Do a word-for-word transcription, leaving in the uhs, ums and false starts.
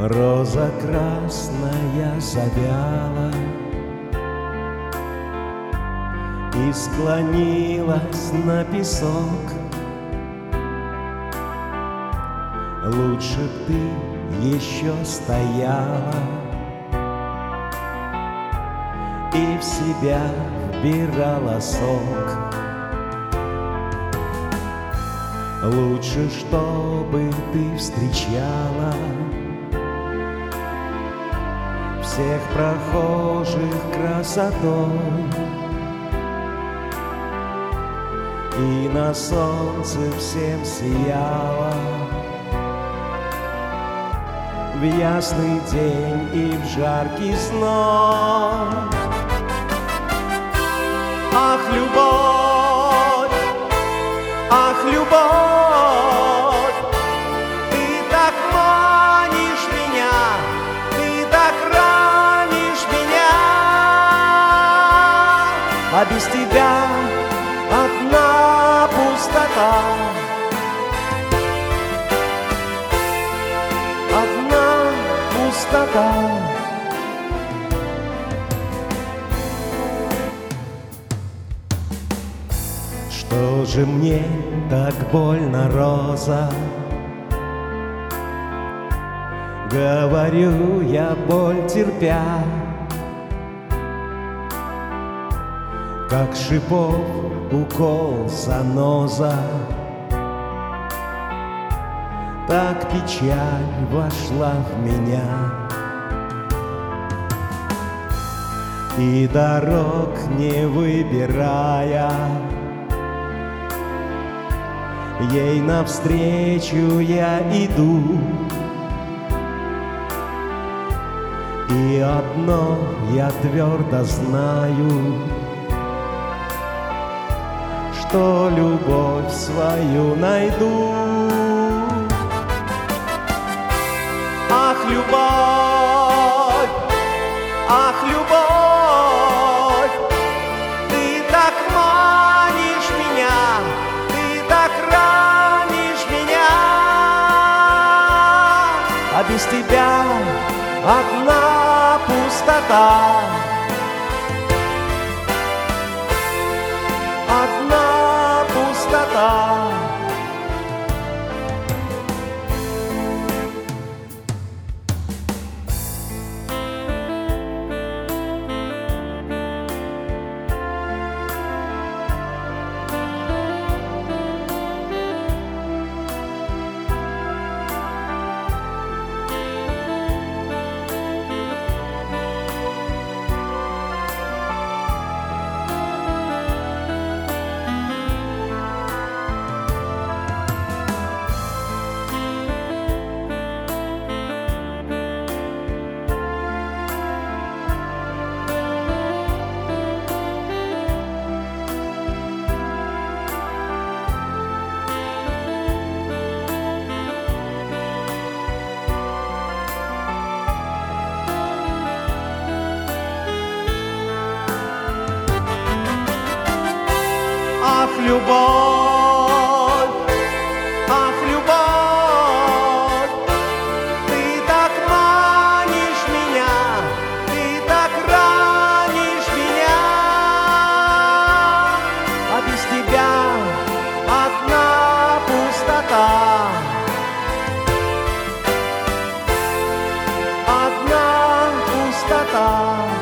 Роза красная завяла и склонилась на песок. Лучше б ты еще стояла и в себя вбирала сок. Лучше, чтобы ты встречала всех прохожих красотой и на солнце всем сияла в ясный день и в жаркий зной. Ах, любовь, ах, любовь, ты так манишь меня, ты так ранишь меня, а без тебя одна пустота, одна пустота. Что же мне так больно, роза? Говорю я, боль терпя, как шипов укол заноза, так печаль вошла в меня, и дорог не выбирая, ей навстречу я иду. И одно я твердо знаю, что любовь свою найду. Ах, любовь, ах, любовь, ты так манишь меня, ты так ранишь меня, а без тебя одна пустота, одна пустота. Ах, любовь, ах, любовь, ты так манишь меня, ты так ранишь меня, а без тебя одна пустота, одна пустота.